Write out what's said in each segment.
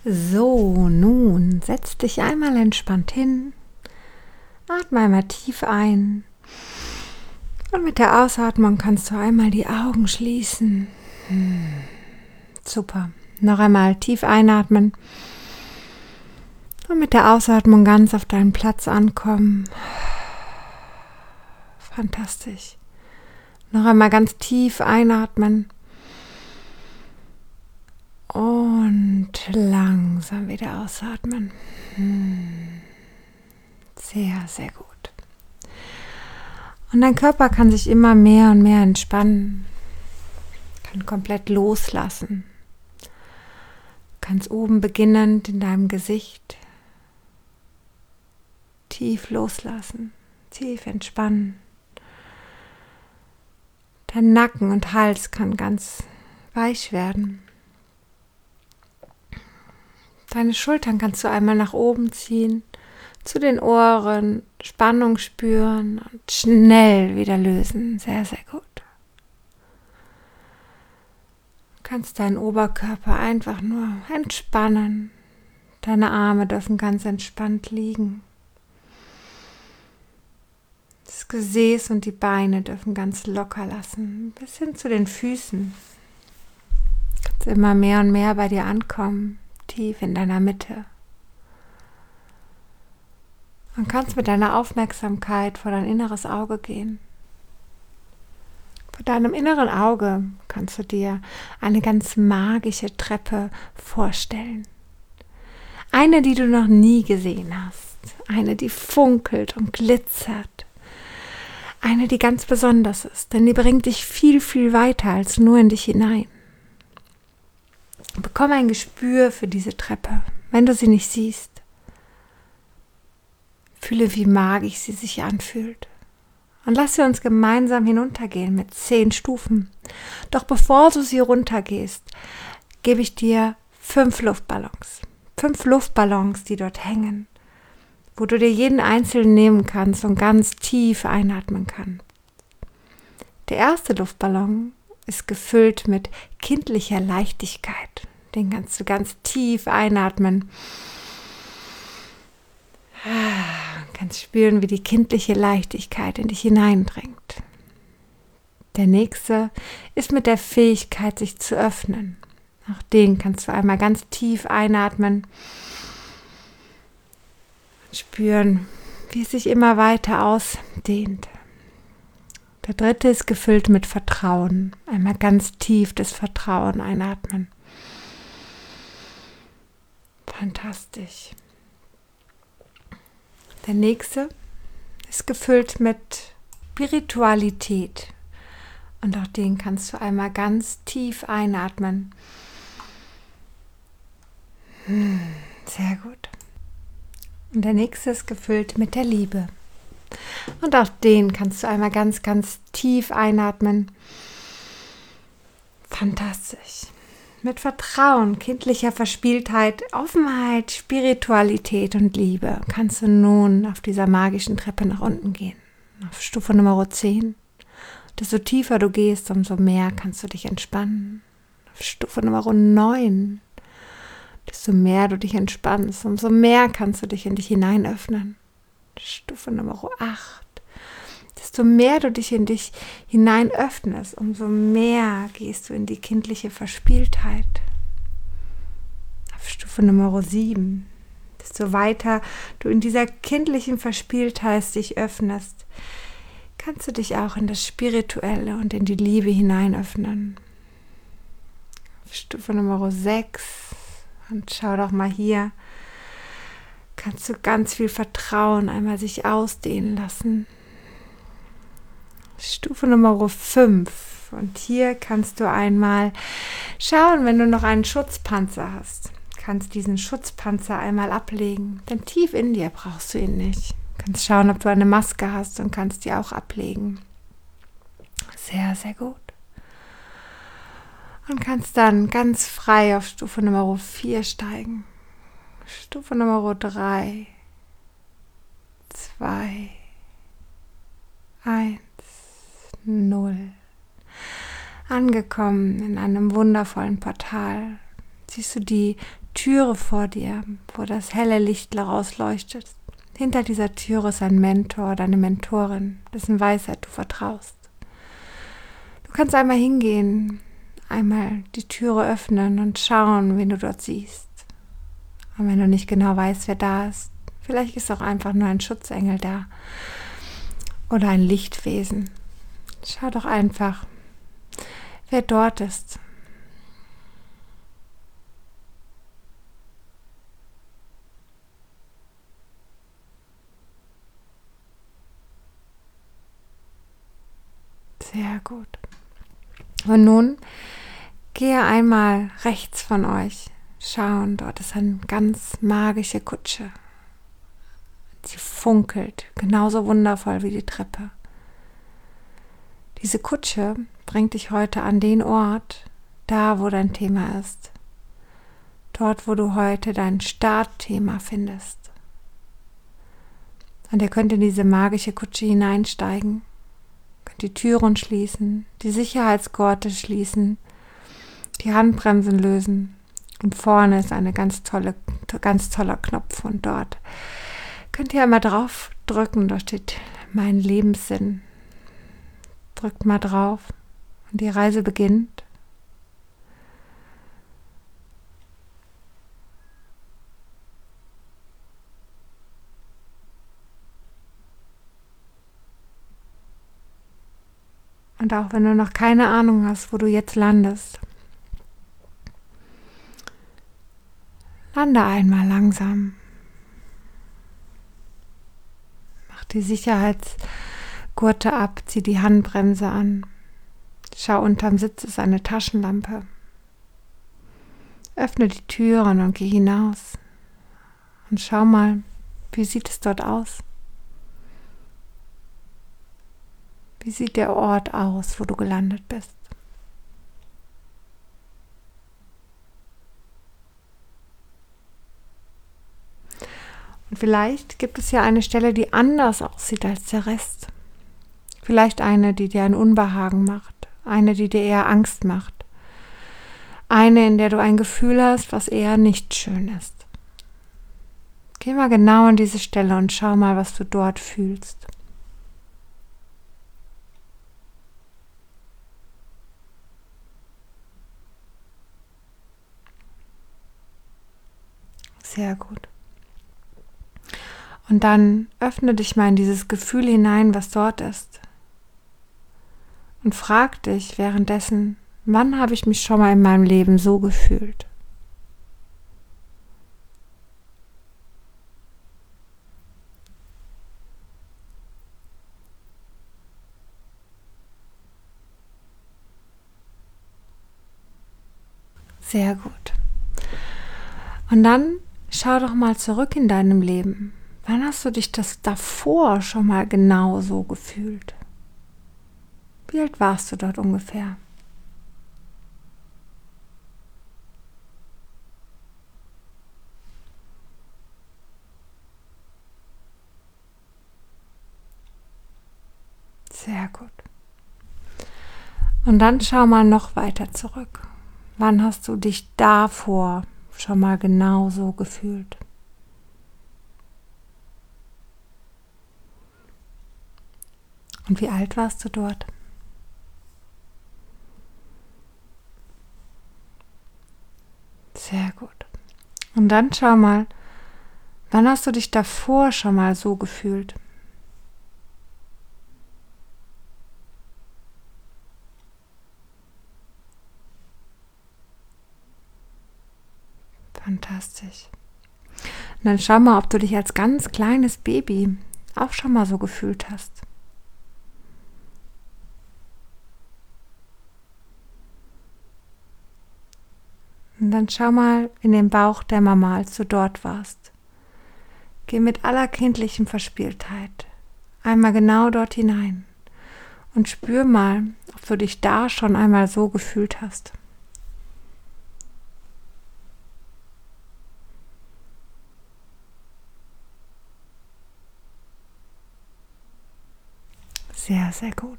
So, nun setz dich einmal entspannt hin, atme einmal tief ein und mit der Ausatmung kannst du einmal die Augen schließen. Super. Noch einmal tief einatmen und mit der Ausatmung ganz auf deinen Platz ankommen. Fantastisch. Noch einmal ganz tief einatmen. Und langsam wieder ausatmen. Sehr, sehr gut. Und dein Körper kann sich immer mehr und mehr entspannen. Kann komplett loslassen. Du kannst oben beginnend in deinem Gesicht tief loslassen, tief entspannen. Dein Nacken und Hals kann ganz weich werden. Deine Schultern kannst du einmal nach oben ziehen, zu den Ohren, Spannung spüren und schnell wieder lösen. Sehr, sehr gut. Du kannst deinen Oberkörper einfach nur entspannen. Deine Arme dürfen ganz entspannt liegen. Das Gesäß und die Beine dürfen ganz locker lassen, bis hin zu den Füßen. Du kannst immer mehr und mehr bei dir ankommen. Tief in deiner Mitte. Und kannst mit deiner Aufmerksamkeit vor dein inneres Auge gehen. Vor deinem inneren Auge kannst du dir eine ganz magische Treppe vorstellen. Eine, die du noch nie gesehen hast. Eine, die funkelt und glitzert. Eine, die ganz besonders ist, denn die bringt dich viel, viel weiter als nur in dich hinein. Bekomme ein Gespür für diese Treppe, wenn du sie nicht siehst. Fühle, wie magisch sie sich anfühlt. Und lass sie uns gemeinsam hinuntergehen mit 10 Stufen. Doch bevor du sie runtergehst, gebe ich dir 5 Luftballons. 5 Luftballons, die dort hängen, wo du dir jeden einzelnen nehmen kannst und ganz tief einatmen kannst. Der erste Luftballon ist gefüllt mit kindlicher Leichtigkeit. Den kannst du ganz tief einatmen. Kannst spüren, wie die kindliche Leichtigkeit in dich hineindringt. Der nächste ist mit der Fähigkeit, sich zu öffnen. Auch den kannst du einmal ganz tief einatmen. Spüren, wie es sich immer weiter ausdehnt. Der dritte ist gefüllt mit Vertrauen. Einmal ganz tief das Vertrauen einatmen. Fantastisch. Der nächste ist gefüllt mit Spiritualität. Und auch den kannst du einmal ganz tief einatmen. Sehr gut. Und der nächste ist gefüllt mit der Liebe. Und auch den kannst du einmal ganz, ganz tief einatmen. Fantastisch. Mit Vertrauen, kindlicher Verspieltheit, Offenheit, Spiritualität und Liebe kannst du nun auf dieser magischen Treppe nach unten gehen. Auf Stufe Nummer 10. Desto tiefer du gehst, umso mehr kannst du dich entspannen. Auf Stufe Nummer 9. Desto mehr du dich entspannst, umso mehr kannst du dich in dich hinein öffnen. Stufe Nummer 8. Desto mehr du dich in dich hinein öffnest, umso mehr gehst du in die kindliche Verspieltheit. Auf Stufe Nummer 7. Desto weiter du in dieser kindlichen Verspieltheit dich öffnest, kannst du dich auch in das Spirituelle und in die Liebe hinein öffnen. Auf Stufe Nummer 6. Und schau doch mal hier, kannst du ganz viel Vertrauen einmal sich ausdehnen lassen. Stufe Nummer 5. Und hier kannst du einmal schauen, wenn du noch einen Schutzpanzer hast. Kannst diesen Schutzpanzer einmal ablegen, denn tief in dir brauchst du ihn nicht. Kannst schauen, ob du eine Maske hast und kannst die auch ablegen. Sehr, sehr gut. Und kannst dann ganz frei auf Stufe Nummer 4 steigen. Stufe Nummer 3, 2, 1, 0. Angekommen in einem wundervollen Portal. Siehst du die Türe vor dir, wo das helle Licht rausleuchtet. Hinter dieser Türe ist ein Mentor oder eine Mentorin, dessen Weisheit du vertraust. Du kannst einmal hingehen, einmal die Türe öffnen und schauen, wen du dort siehst. Und wenn du nicht genau weißt, wer da ist, vielleicht ist auch einfach nur ein Schutzengel da oder ein Lichtwesen. Schau doch einfach, wer dort ist. Sehr gut. Und nun gehe einmal rechts von euch schauen. Dort ist eine ganz magische Kutsche. Sie funkelt, genauso wundervoll wie die Treppe. Diese Kutsche bringt dich heute an den Ort, da wo dein Thema ist. Dort, wo du heute dein Startthema findest. Und ihr könnt in diese magische Kutsche hineinsteigen, könnt die Türen schließen, die Sicherheitsgurte schließen, die Handbremsen lösen. Und vorne ist ein ganz toller Knopf und dort könnt ihr einmal drauf drücken, da steht mein Lebenssinn. Drückt mal drauf und die Reise beginnt. Und auch wenn du noch keine Ahnung hast, wo du jetzt landest, lande einmal langsam. Mach die Sicherheitsgurte ab, zieh die Handbremse an. Schau, unterm Sitz ist eine Taschenlampe. Öffne die Türen und geh hinaus. Und schau mal, wie sieht es dort aus? Wie sieht der Ort aus, wo du gelandet bist? Und vielleicht gibt es ja eine Stelle, die anders aussieht als der Rest. Vielleicht eine, die dir ein Unbehagen macht, eine, die dir eher Angst macht, eine, in der du ein Gefühl hast, was eher nicht schön ist. Geh mal genau an diese Stelle und schau mal, was du dort fühlst. Sehr gut. Und dann öffne dich mal in dieses Gefühl hinein, was dort ist. Und frag dich währenddessen, wann habe ich mich schon mal in meinem Leben so gefühlt? Sehr gut. Und dann schau doch mal zurück in deinem Leben. Wann hast du dich das davor schon mal genau so gefühlt? Wie alt warst du dort ungefähr? Sehr gut. Und dann schau mal noch weiter zurück. Wann hast du dich davor schon mal genau so gefühlt? Und wie alt warst du dort? Sehr gut. Und dann schau mal, wann hast du dich davor schon mal so gefühlt? Fantastisch. Und dann schau mal, ob du dich als ganz kleines Baby auch schon mal so gefühlt hast. Und dann schau mal in den Bauch der Mama, als du dort warst. Geh mit aller kindlichen Verspieltheit einmal genau dort hinein und spür mal, ob du dich da schon einmal so gefühlt hast. Sehr, sehr gut.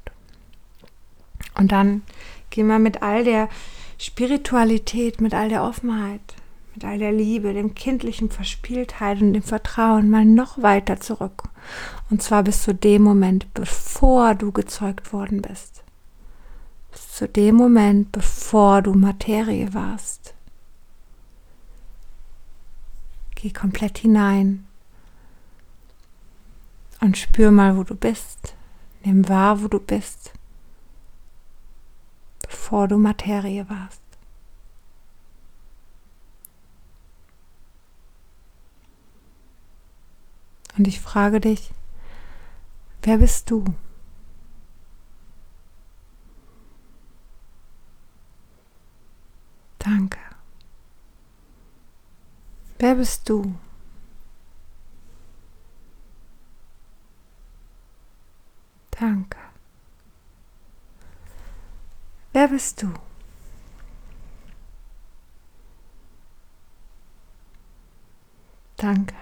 Und dann geh mal mit all der Spiritualität, mit all der Offenheit, mit all der Liebe, dem kindlichen Verspieltheit und dem Vertrauen mal noch weiter zurück. Und zwar bis zu dem Moment, bevor du gezeugt worden bist. Bis zu dem Moment, bevor du Materie warst. Geh komplett hinein und spür mal, wo du bist. Nimm wahr, wo du bist, bevor du Materie warst. Und ich frage dich, wer bist du? Danke. Wer bist du? Danke. Wer bist du? Danke.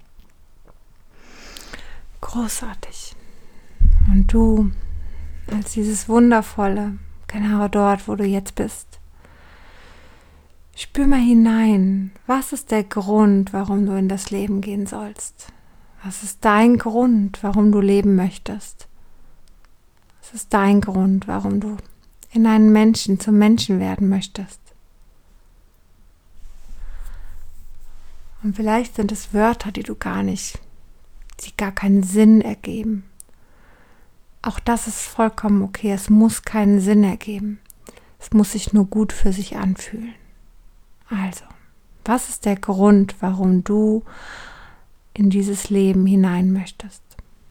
Großartig. Und du, als dieses Wundervolle, genau dort, wo du jetzt bist, spür mal hinein. Was ist der Grund, warum du in das Leben gehen sollst? Was ist dein Grund, warum du leben möchtest? Was ist dein Grund, warum du in einen Menschen zum Menschen werden möchtest? Und vielleicht sind es Wörter, die gar keinen Sinn ergeben. Auch das ist vollkommen okay. Es muss keinen Sinn ergeben. Es muss sich nur gut für sich anfühlen. Also, was ist der Grund, warum du in dieses Leben hinein möchtest?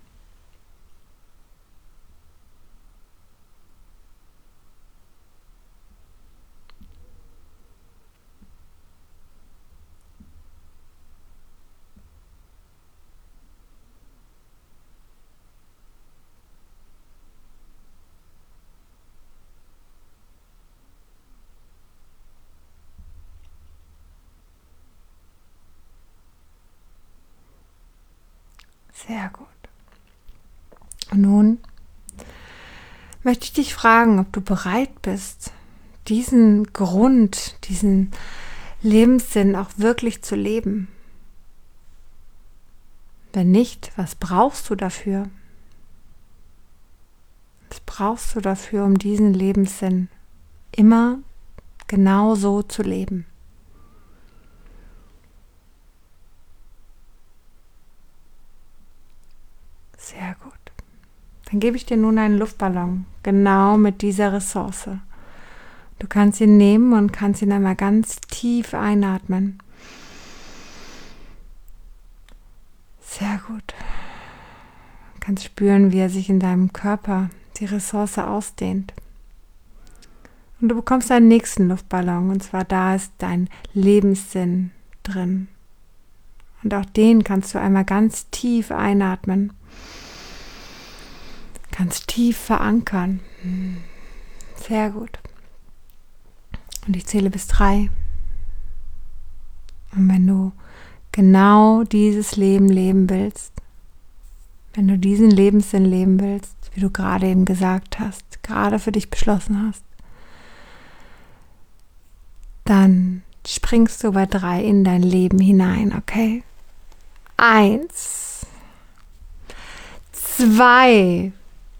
Sehr gut. Und nun möchte ich dich fragen, ob du bereit bist, diesen Grund, diesen Lebenssinn auch wirklich zu leben. Wenn nicht, was brauchst du dafür? Was brauchst du dafür, um diesen Lebenssinn immer genau so zu leben? Sehr gut. Dann gebe ich dir nun einen Luftballon, genau mit dieser Ressource. Du kannst ihn nehmen und kannst ihn einmal ganz tief einatmen. Sehr gut. Du kannst spüren, wie er sich in deinem Körper, die Ressource ausdehnt. Und du bekommst einen nächsten Luftballon, und zwar da ist dein Lebenssinn drin. Und auch den kannst du einmal ganz tief einatmen. Ganz tief verankern. Sehr gut. Und ich zähle bis 3. Und wenn du genau dieses Leben leben willst, wenn du diesen Lebenssinn leben willst, wie du gerade eben gesagt hast, gerade für dich beschlossen hast, dann springst du bei 3 in dein Leben hinein, okay? 1, 2,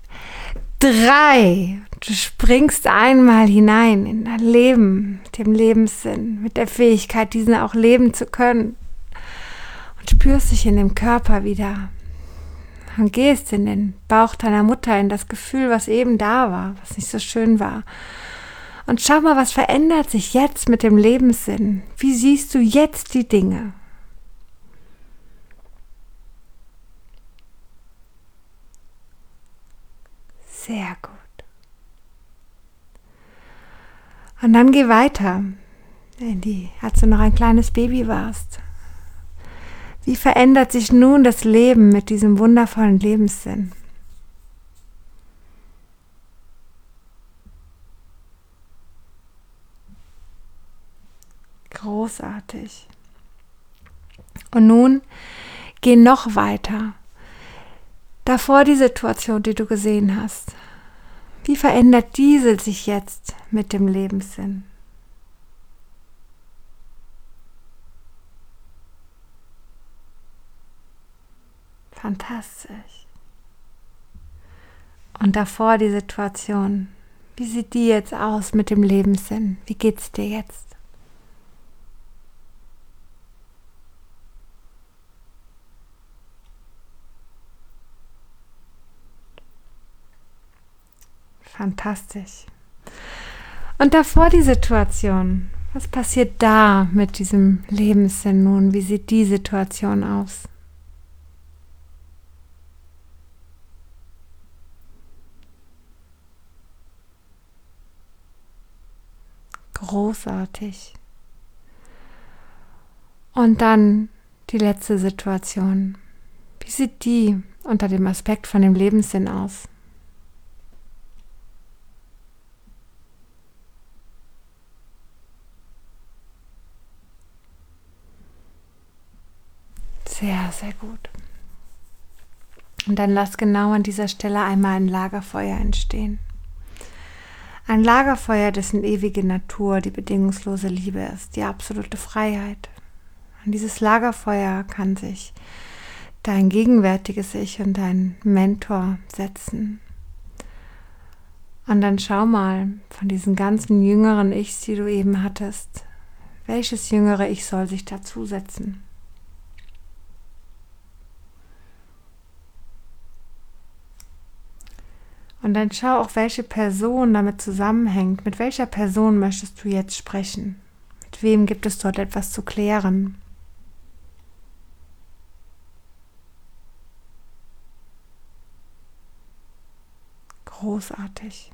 3. Du springst einmal hinein in dein Leben, mit dem Lebenssinn, mit der Fähigkeit, diesen auch leben zu können. Und spürst dich in dem Körper wieder. Und gehst in den Bauch deiner Mutter, in das Gefühl, was eben da war, was nicht so schön war. Und schau mal, was verändert sich jetzt mit dem Lebenssinn? Wie siehst du jetzt die Dinge? Sehr gut. Und dann geh weiter, als du noch ein kleines Baby warst. Wie verändert sich nun das Leben mit diesem wundervollen Lebenssinn? Großartig. Und nun geh noch weiter. Davor die Situation, die du gesehen hast. Wie verändert diese sich jetzt mit dem Lebenssinn? Fantastisch. Und davor die Situation. Wie sieht die jetzt aus mit dem Lebenssinn? Wie geht's dir jetzt? Fantastisch. Und davor die Situation. Was passiert da mit diesem Lebenssinn nun? Wie sieht die Situation aus? Großartig. Und dann die letzte Situation. Wie sieht die unter dem Aspekt von dem Lebenssinn aus? Sehr, sehr gut. Und dann lass genau an dieser Stelle einmal ein Lagerfeuer entstehen. Ein Lagerfeuer, dessen ewige Natur die bedingungslose Liebe ist, die absolute Freiheit. An dieses Lagerfeuer kann sich dein gegenwärtiges Ich und dein Mentor setzen. Und dann schau mal von diesen ganzen jüngeren Ichs, die du eben hattest, welches jüngere Ich soll sich dazusetzen? Und dann schau auch, welche Person damit zusammenhängt. Mit welcher Person möchtest du jetzt sprechen? Mit wem gibt es dort etwas zu klären? Großartig.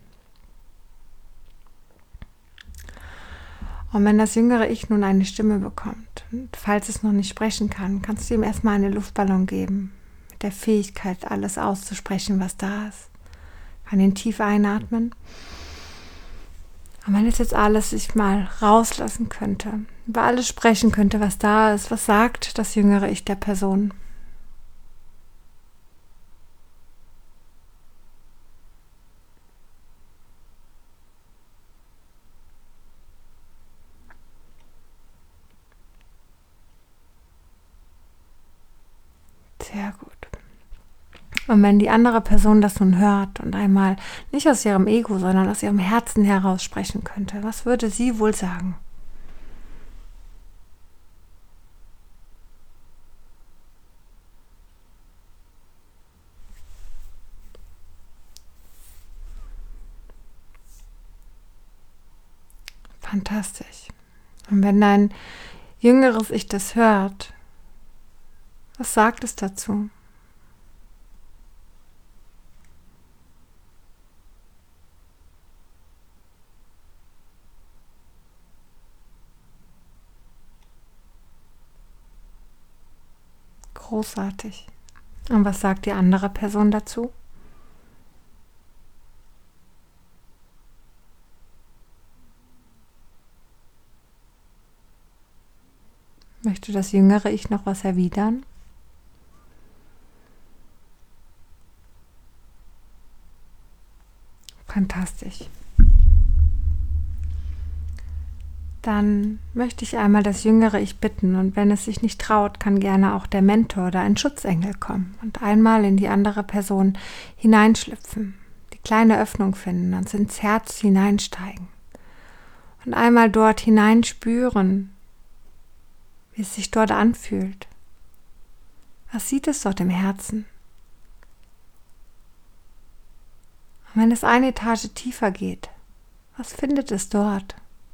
Und wenn das jüngere Ich nun eine Stimme bekommt, und falls es noch nicht sprechen kann, kannst du ihm erstmal einen Luftballon geben, mit der Fähigkeit, alles auszusprechen, was da ist. Kann ihn tief einatmen. Und wenn es jetzt alles sich mal rauslassen könnte, über alles sprechen könnte, was da ist, was sagt das jüngere Ich der Person? Sehr gut. Und wenn die andere Person das nun hört und einmal nicht aus ihrem Ego, sondern aus ihrem Herzen heraus sprechen könnte, was würde sie wohl sagen? Fantastisch. Und wenn dein jüngeres Ich das hört, was sagt es dazu? Großartig. Und was sagt die andere Person dazu? Möchte das jüngere Ich noch was erwidern? Fantastisch. Dann möchte ich einmal das jüngere Ich bitten, und wenn es sich nicht traut, kann gerne auch der Mentor oder ein Schutzengel kommen und einmal in die andere Person hineinschlüpfen, die kleine Öffnung finden und ins Herz hineinsteigen und einmal dort hineinspüren, wie es sich dort anfühlt. Was sieht es dort im Herzen? Und wenn es eine Etage tiefer geht, was findet es dort?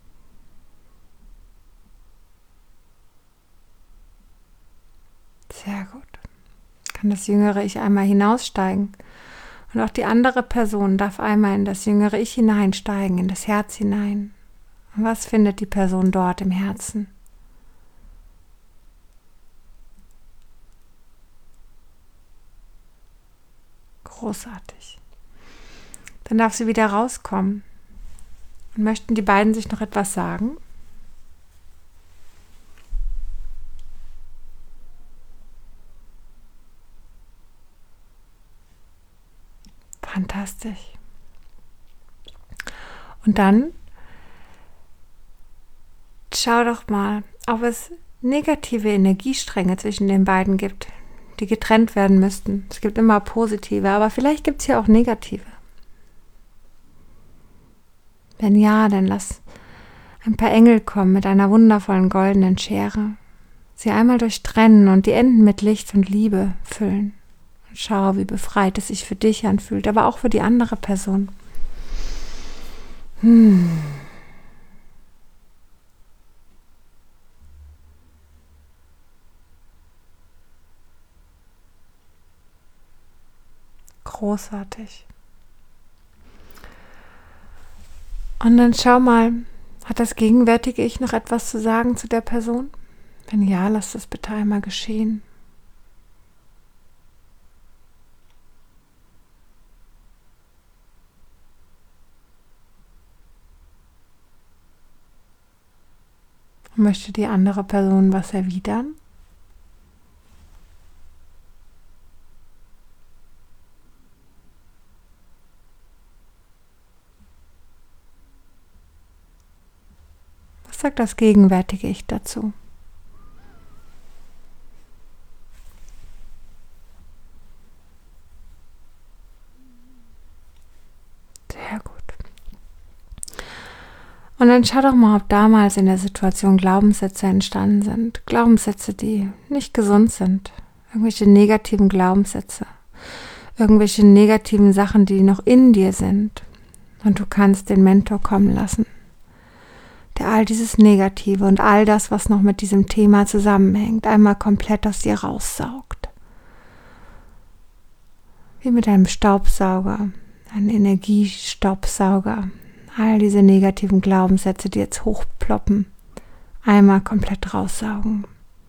Sehr gut. Kann das jüngere Ich einmal hinaussteigen. Und auch die andere Person darf einmal in das jüngere Ich hineinsteigen, in das Herz hinein. Und was findet die Person dort im Herzen? Großartig. Dann darf sie wieder rauskommen. Und möchten die beiden sich noch etwas sagen? Fantastisch. Und dann schau doch mal, ob es negative Energiestränge zwischen den beiden gibt, die getrennt werden müssten. Es gibt immer positive, aber vielleicht gibt es hier auch negative. Wenn ja, dann lass ein paar Engel kommen mit einer wundervollen goldenen Schere, sie einmal durchtrennen und die Enden mit Licht und Liebe füllen. Und schau, wie befreit es sich für dich anfühlt, aber auch für die andere Person. Großartig. Und dann schau mal, hat das gegenwärtige Ich noch etwas zu sagen zu der Person? Wenn ja, lass das bitte einmal geschehen. Und möchte die andere Person was erwidern? Was sagt das gegenwärtige Ich dazu? Sehr gut. Und dann schau doch mal, ob damals in der Situation Glaubenssätze entstanden sind. Glaubenssätze, die nicht gesund sind. Irgendwelche negativen Glaubenssätze. Irgendwelche negativen Sachen, die noch in dir sind. Und du kannst den Mentor kommen lassen, der all dieses Negative und all das, was noch mit diesem Thema zusammenhängt, einmal komplett aus dir raussaugt. Wie mit einem Staubsauger, einem Energiestaubsauger. All diese negativen Glaubenssätze, die jetzt hochploppen, einmal komplett raussaugen.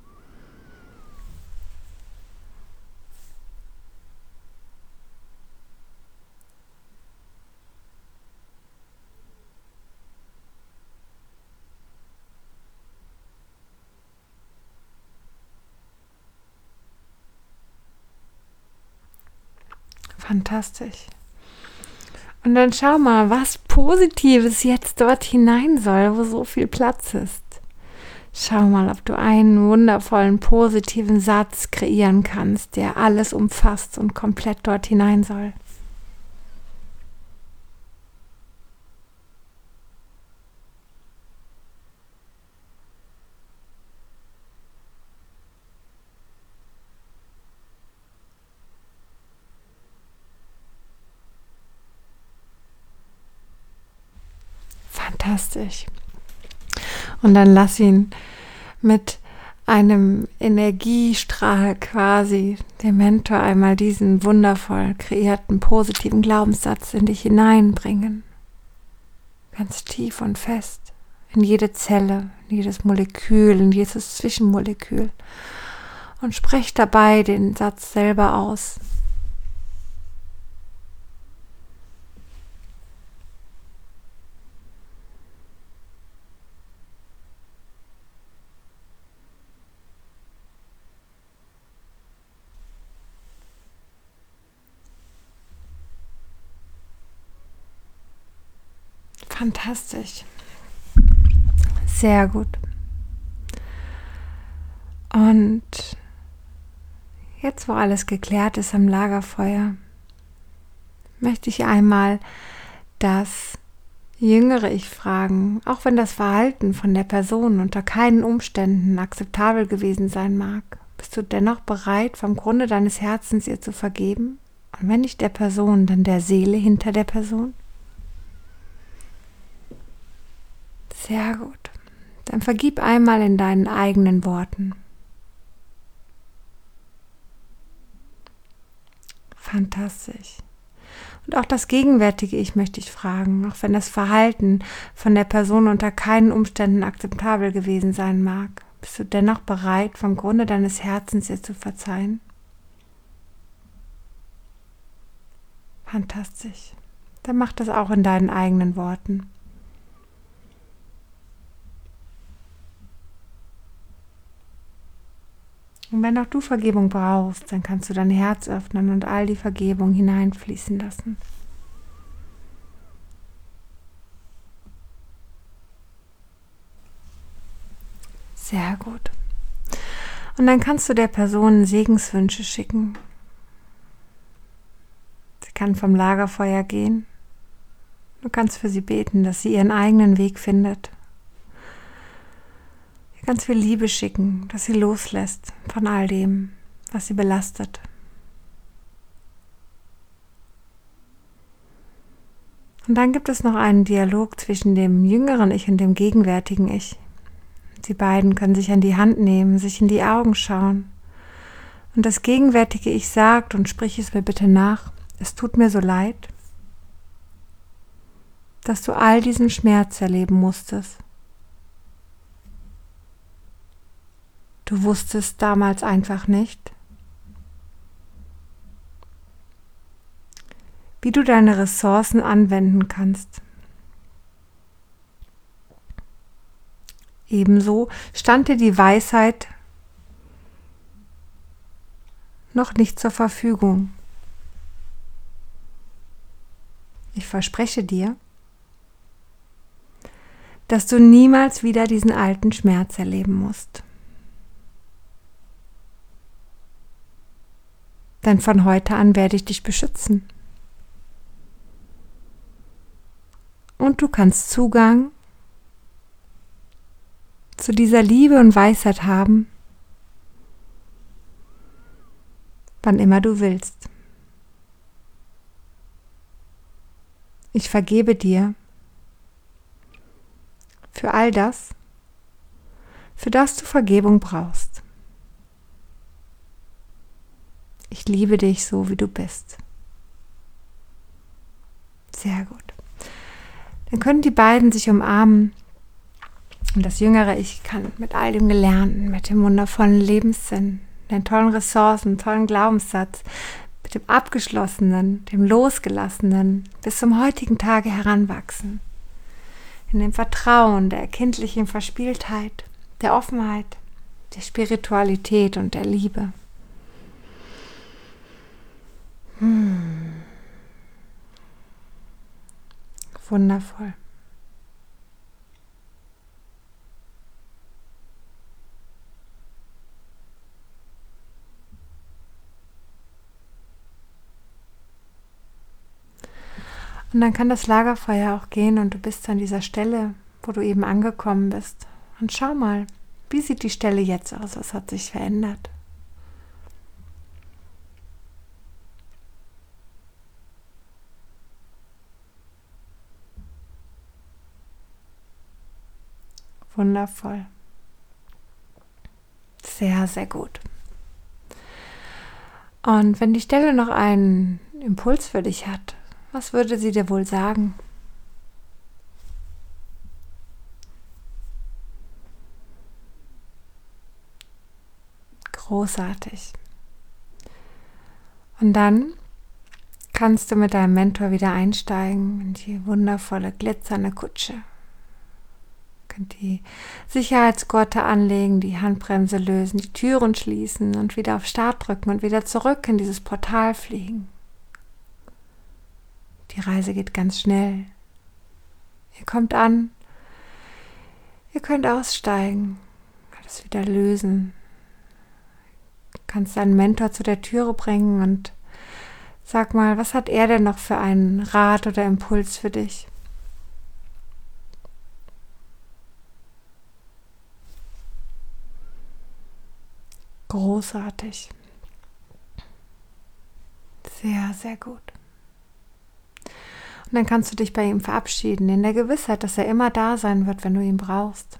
Fantastisch. Und dann schau mal, was Positives jetzt dort hinein soll, wo so viel Platz ist. Schau mal, ob du einen wundervollen, positiven Satz kreieren kannst, der alles umfasst und komplett dort hinein soll. Fantastisch. Und dann lass ihn mit einem Energiestrahl quasi, dem Mentor, einmal diesen wundervoll kreierten, positiven Glaubenssatz in dich hineinbringen. Ganz tief und fest. In jede Zelle, in jedes Molekül, in jedes Zwischenmolekül. Und sprech dabei den Satz selber aus. Fantastisch. Sehr gut. Und jetzt, wo alles geklärt ist am Lagerfeuer, möchte ich einmal das jüngere Ich fragen, auch wenn das Verhalten von der Person unter keinen Umständen akzeptabel gewesen sein mag, bist du dennoch bereit, vom Grunde deines Herzens ihr zu vergeben? Und wenn nicht der Person, dann der Seele hinter der Person? Sehr gut. Dann vergib einmal in deinen eigenen Worten. Fantastisch. Und auch das gegenwärtige Ich möchte ich fragen, auch wenn das Verhalten von der Person unter keinen Umständen akzeptabel gewesen sein mag, bist du dennoch bereit, vom Grunde deines Herzens ihr zu verzeihen? Fantastisch. Dann mach das auch in deinen eigenen Worten. Und wenn auch du Vergebung brauchst, dann kannst du dein Herz öffnen und all die Vergebung hineinfließen lassen. Sehr gut. Und dann kannst du der Person Segenswünsche schicken. Sie kann vom Lagerfeuer gehen. Du kannst für sie beten, dass sie ihren eigenen Weg findet. Ihr ganz viel Liebe schicken, dass sie loslässt von all dem, was sie belastet. Und dann gibt es noch einen Dialog zwischen dem jüngeren Ich und dem gegenwärtigen Ich. Die beiden können sich an die Hand nehmen, sich in die Augen schauen. Und das gegenwärtige Ich sagt, und sprich es mir bitte nach: Es tut mir so leid, dass du all diesen Schmerz erleben musstest. Du wusstest damals einfach nicht, wie du deine Ressourcen anwenden kannst. Ebenso stand dir die Weisheit noch nicht zur Verfügung. Ich verspreche dir, dass du niemals wieder diesen alten Schmerz erleben musst. Denn von heute an werde ich dich beschützen. Und du kannst Zugang zu dieser Liebe und Weisheit haben, wann immer du willst. Ich vergebe dir für all das, für das du Vergebung brauchst. Ich liebe dich so, wie du bist. Sehr gut. Dann können die beiden sich umarmen. Und das jüngere Ich kann mit all dem Gelernten, mit dem wundervollen Lebenssinn, den tollen Ressourcen, tollen Glaubenssatz, mit dem Abgeschlossenen, dem Losgelassenen bis zum heutigen Tage heranwachsen. In dem Vertrauen, der kindlichen Verspieltheit, der Offenheit, der Spiritualität und der Liebe. Wundervoll. Und dann kann das Lagerfeuer auch gehen und du bist an dieser Stelle, wo du eben angekommen bist. Und schau mal, wie sieht die Stelle jetzt aus? Was hat sich verändert? Wundervoll. Sehr, sehr gut. Und wenn die Stelle noch einen Impuls für dich hat, was würde sie dir wohl sagen? Großartig. Und dann kannst du mit deinem Mentor wieder einsteigen in die wundervolle, glitzernde Kutsche. Könnt die Sicherheitsgurte anlegen, die Handbremse lösen, die Türen schließen und wieder auf Start drücken und wieder zurück in dieses Portal fliegen. Die Reise geht ganz schnell. Ihr kommt an, ihr könnt aussteigen, alles wieder lösen. Du kannst deinen Mentor zu der Türe bringen und sag mal, was hat er denn noch für einen Rat oder Impuls für dich? Großartig. Sehr, sehr gut. Und dann kannst du dich bei ihm verabschieden, in der Gewissheit, dass er immer da sein wird, wenn du ihn brauchst.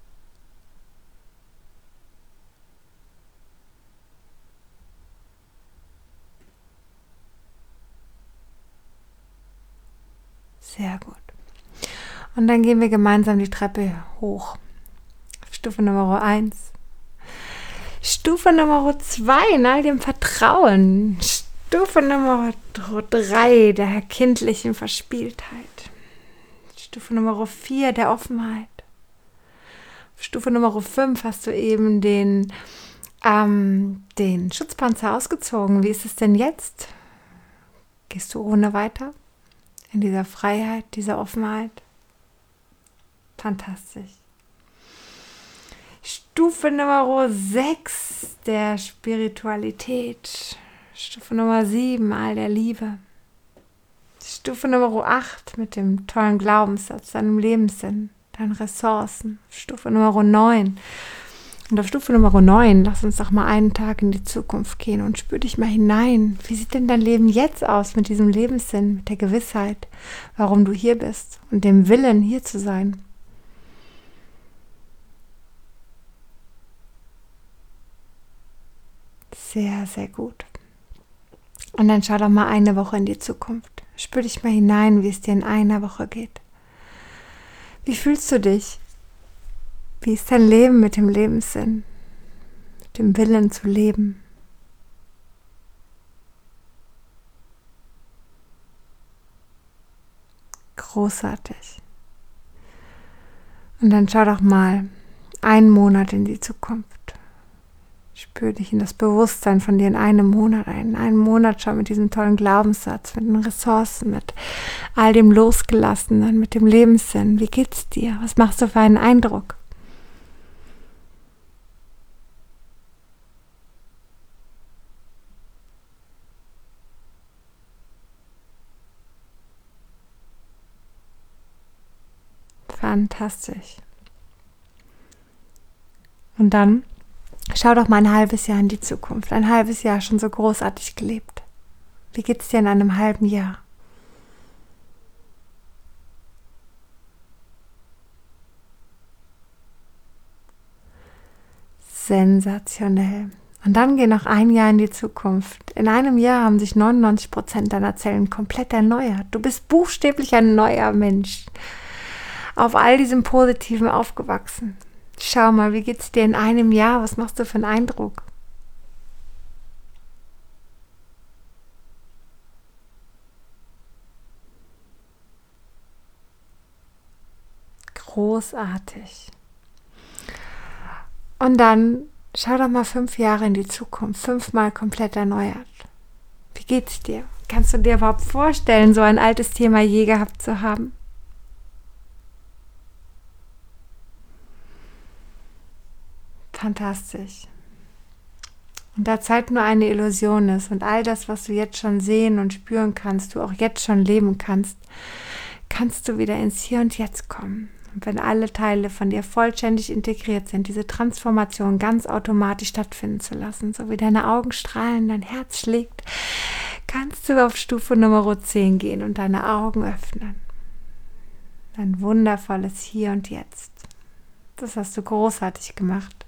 Sehr gut. Und dann gehen wir gemeinsam die Treppe hoch. Stufe Nummer 1. Stufe Nummer 2, in all dem Vertrauen. Stufe Nummer 3, der kindlichen Verspieltheit. Stufe Nummer 4, der Offenheit. Stufe Nummer 5 hast du eben den Schutzpanzer ausgezogen. Wie ist es denn jetzt? Gehst du ohne weiter? In dieser Freiheit, dieser Offenheit? Fantastisch. Stufe Nummer 6 der Spiritualität. Stufe Nummer 7, all der Liebe. Stufe Nummer 8 mit dem tollen Glaubenssatz, deinem Lebenssinn, deinen Ressourcen. Stufe Nummer 9. Und auf Stufe Nummer 9, lass uns doch mal einen Tag in die Zukunft gehen und spür dich mal hinein. Wie sieht denn dein Leben jetzt aus mit diesem Lebenssinn, mit der Gewissheit, warum du hier bist und dem Willen, hier zu sein? Sehr, sehr gut. Und dann schau doch mal eine Woche in die Zukunft. Spür dich mal hinein, wie es dir in einer Woche geht. Wie fühlst du dich? Wie ist dein Leben mit dem Lebenssinn? Mit dem Willen zu leben? Großartig. Und dann schau doch mal einen Monat in die Zukunft. Spür dich in das Bewusstsein von dir in einem Monat ein. In einem Monat schau mit diesem tollen Glaubenssatz, mit den Ressourcen, mit all dem Losgelassenen, mit dem Lebenssinn. Wie geht's dir? Was machst du für einen Eindruck? Fantastisch. Und dann schau doch mal ein halbes Jahr in die Zukunft. Ein halbes Jahr schon so großartig gelebt. Wie geht's dir in einem halben Jahr? Sensationell. Und dann geh noch ein Jahr in die Zukunft. In einem Jahr haben sich 99% deiner Zellen komplett erneuert. Du bist buchstäblich ein neuer Mensch. Auf all diesem Positiven aufgewachsen. Schau mal, wie geht's dir in einem Jahr? Was machst du für einen Eindruck? Großartig. Und dann schau doch mal 5 Jahre in die Zukunft, 5-mal komplett erneuert. Wie geht's dir? Kannst du dir überhaupt vorstellen, so ein altes Thema je gehabt zu haben? Fantastisch. Und da Zeit nur eine Illusion ist und all das, was du jetzt schon sehen und spüren kannst, du auch jetzt schon leben kannst, kannst du wieder ins Hier und Jetzt kommen. Und wenn alle Teile von dir vollständig integriert sind, diese Transformation ganz automatisch stattfinden zu lassen, so wie deine Augen strahlen, dein Herz schlägt, kannst du auf Stufe Nummer 10 gehen und deine Augen öffnen. Ein wundervolles Hier und Jetzt. Das hast du großartig gemacht.